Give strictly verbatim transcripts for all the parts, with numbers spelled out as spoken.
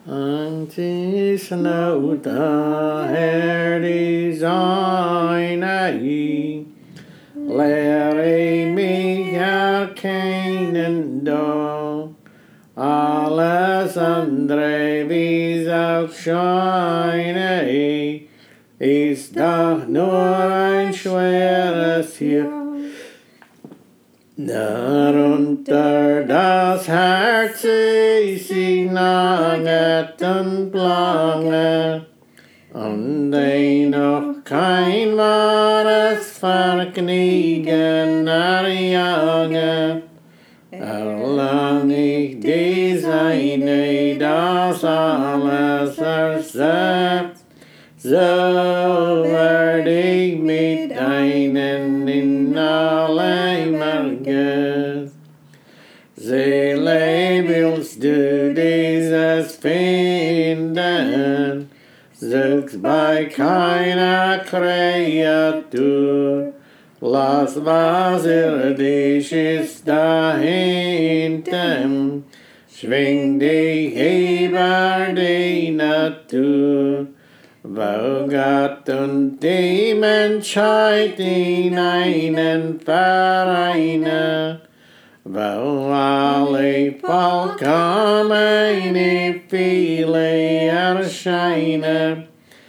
Antis nota herdis ainae, lere me Canaan do, Alessandre vis aufscheine, ist doch nur ein schweres hier. Darunter das Herz ist sie naget und lange, und noch kein wahres Vergnügen erjage. Erlang ich dies eine, das alles ersetzt, so werd ich mit einen in alle Merges. Seele, willst du dieses finden, suchst bei keiner Kreatur, lass was irdisch ist dahinten, schwing dich über die Natur. Wo Gott und die Menschheit in einen vereinen, wo alle vollkommene viele erscheinen,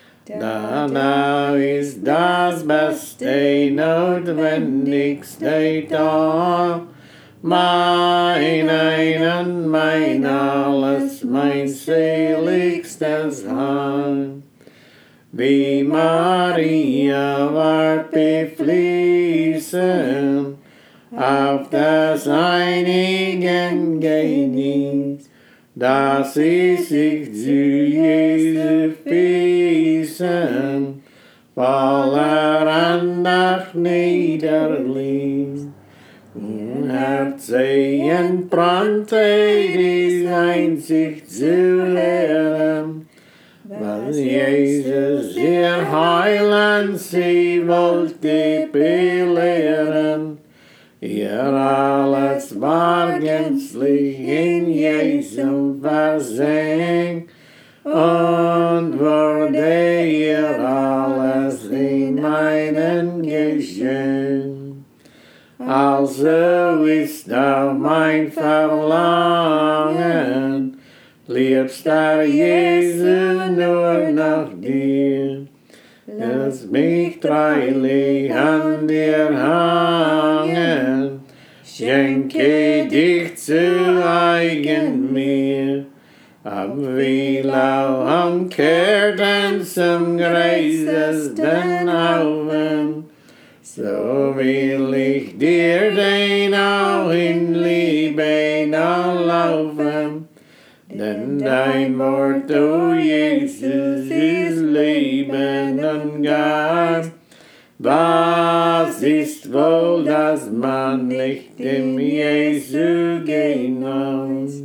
da ist das Beste, Notwendigste da. Mein einen, mein alles, mein seligstes Heim. Wie Maria war beflissen auf das einigen Genieß, dass sie sich zu Jesu Füßen voller Andacht niederließ. Ihr Herzchen brannte dies einzig zu hören, was Jesus, ihr Heiland, sie wollte belehren. Ihr alles war gänzlich in Jesu versenkt und wurde ihr alles in einen geschenkt. Also ist auch mein Verlangen, liebster Jesu, nur nach dir. Lass mich treulich an dir hangen, schenke dich zu eigen mir. Ab wie lau am Kehrten zum greisesten Augen, so will ich dir den auch in Liebe nachlaufen. Denn dein Wort, o Jesus, ist Leben und Geist. Was ist wohl, dass man nicht dem Jesu genoss?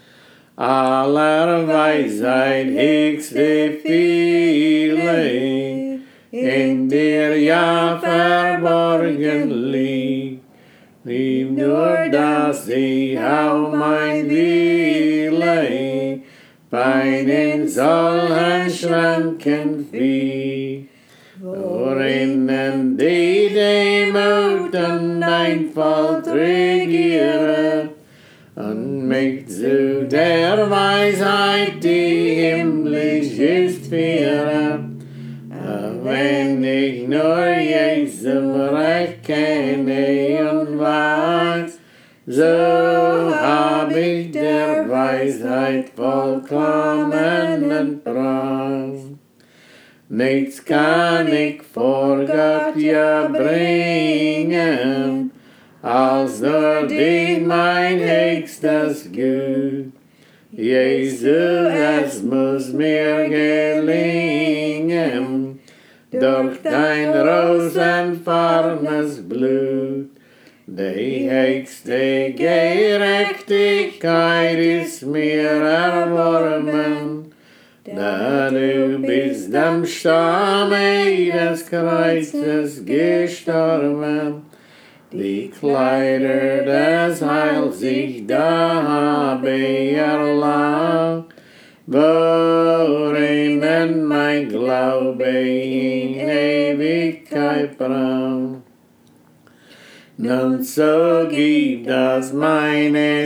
Aller Weisheit höchste viele, in dir ja verborgen liegt. Lieb nur, dass ich auch mein Wille bei den solchen Schranken fiel, worinnen die Demut und Einfalt regieren und mich zu der Weisheit, die himmlisch ist, führen. Wenn ich nur Jesu recht kenne und weiß, so hab ich der Weisheit vollkommenen Preis. Nichts kann ich vor Gott ja bringen, als nur dich mein höchstes Gut. Jesu, es muss mir gelingen, durch dein rosenfarbenes Blut. Die höchste Gerechtigkeit ist mir erworben, da du bist am Stamme des Kreuzes gestorben. Die Kleider des Heils ich da habe erlangt, worin mein Glaube in Ewigkeit braucht. Nun so gib, dass meine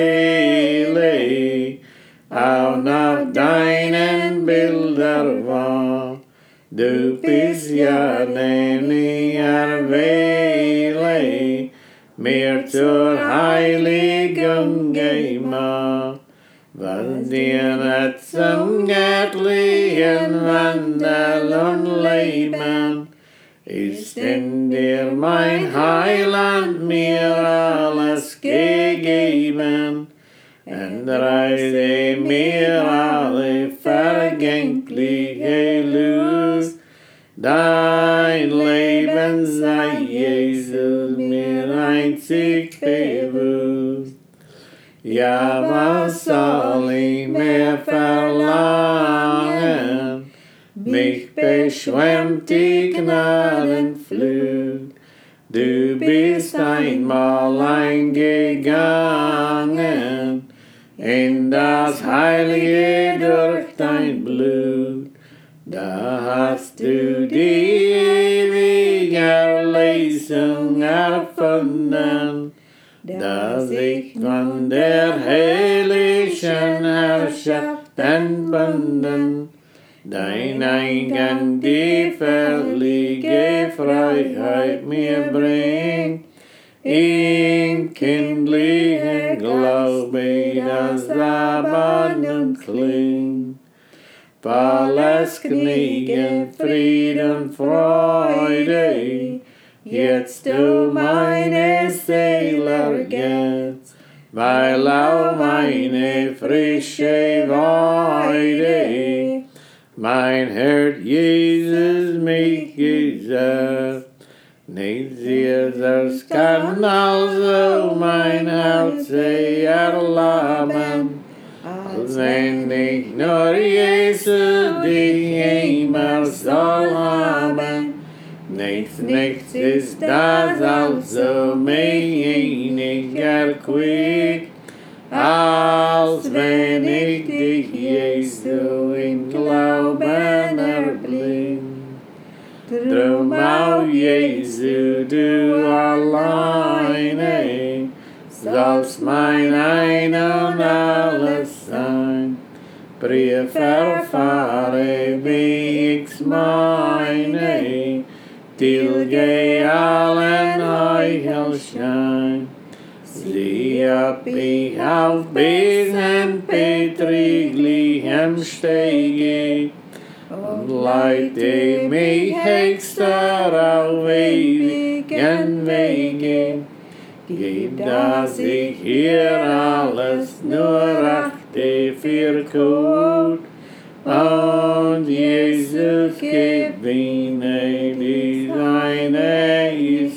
Seele auch nach deinen Bildern war. Du bist ja den ich erwähle, mir zur Heiligung gemacht. Was dir nicht zum göttlichen Wandel und Leben, ist in dir mein Heiland mir alles gegeben, und reise mir alle vergängliche Lust. Dein Leben sei Jesus mir einzig bewusst. Ja, was soll ich mehr verlangen? Mich beschwemmt die Gnadenflut. Du bist einmal eingegangen in das Heilige durch dein Blut. Da hast du die ewige Erlösung erfunden, dass ich von der herrlichen Herrschaft entbunden, dein Eingang die völlige Freiheit mir bringt, in kindlichen Glaube das Rabbin klingt. Volles Gnade, Frieden, Freude, jetzt du meine Seele ergänzt, weil auch meine frische Weide mein Herr Jesus mich gesagt. Nicht Jesus kann also mein Herz erlaben, als wenn ich nur Jesus dich immer soll haben. Nichts, nichts ist das also mich erquickt, als wenn ich dich, Jesu, in Glauben erblickt. Drum, auch Jesu, du alleine, sollst mein Ein und Alles sein. Brief erfahre, wie ich's meine, tilge allen Heuchelschein. Sieh ob ich auf Besen petriglichem Stege, und leite mich höchster auf ewigen Wege. Gib, dass ich hier alles nur achte für gut, und Jesus gewinne, die seine ist